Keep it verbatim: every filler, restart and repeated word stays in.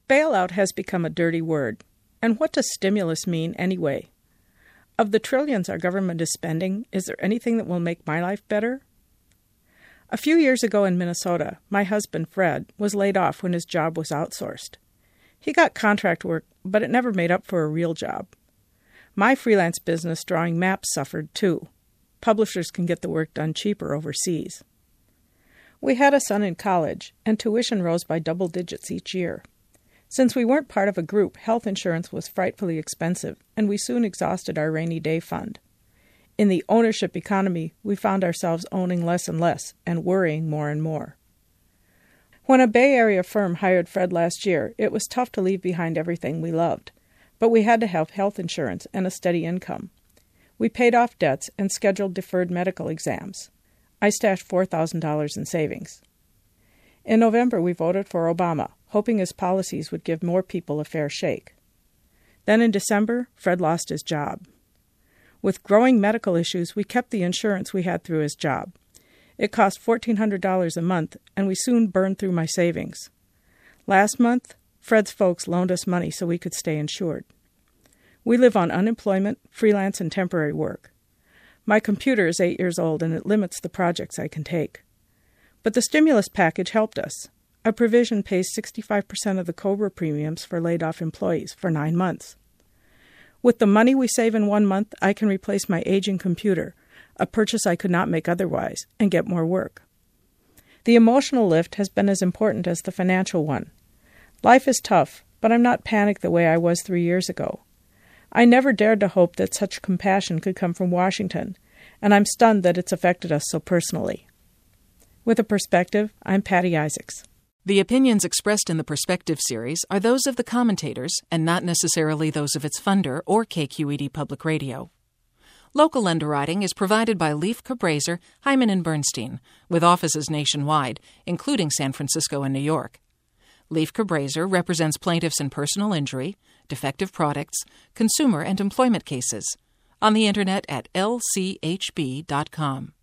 Bailout has become a dirty word. And what does stimulus mean anyway? Of the trillions our government is spending, is there anything that will make my life better? A few years ago in Minnesota, my husband, Fred, was laid off when his job was outsourced. He got contract work, but it never made up for a real job. My freelance business drawing maps suffered too. Publishers can get the work done cheaper overseas. We had a son in college, and tuition rose by double digits each year. Since we weren't part of a group, health insurance was frightfully expensive, and we soon exhausted our rainy day fund. In the ownership economy, we found ourselves owning less and less and worrying more and more. When a Bay Area firm hired Fred last year, it was tough to leave behind everything we loved, but we had to have health insurance and a steady income. We paid off debts and scheduled deferred medical exams. I stashed four thousand dollars in savings. In November, we voted for Obama, hoping his policies would give more people a fair shake. Then in December, Fred lost his job. With growing medical issues, we kept the insurance we had through his job. It cost fourteen hundred dollars a month, and we soon burned through my savings. Last month, Fred's folks loaned us money so we could stay insured. We live on unemployment, freelance, and temporary work. My computer is eight years old, and it limits the projects I can take. But the stimulus package helped us. A provision pays sixty-five percent of the COBRA premiums for laid-off employees for nine months. With the money we save in one month, I can replace my aging computer, a purchase I could not make otherwise, and get more work. The emotional lift has been as important as the financial one. Life is tough, but I'm not panicked the way I was three years ago. I never dared to hope that such compassion could come from Washington, and I'm stunned that it's affected us so personally. With a Perspective, I'm Patty Isaacs. The opinions expressed in the Perspective series are those of the commentators and not necessarily those of its funder or K Q E D Public Radio. Local underwriting is provided by Leif Cabraser, Hyman and Bernstein, with offices nationwide, including San Francisco and New York. Leif Cabraser represents plaintiffs in personal injury, defective products, consumer and employment cases. On the Internet at L C H B dot com.